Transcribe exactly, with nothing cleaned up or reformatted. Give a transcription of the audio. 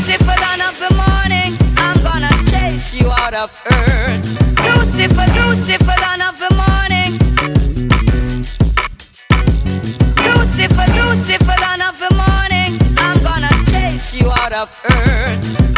Lucifer, dawn of the morning, I'm gonna chase you out of earth. Lucifer, Lucifer, dawn of the morning. Lucifer, Lucifer, dawn of the morning, I'm gonna chase you out of earth.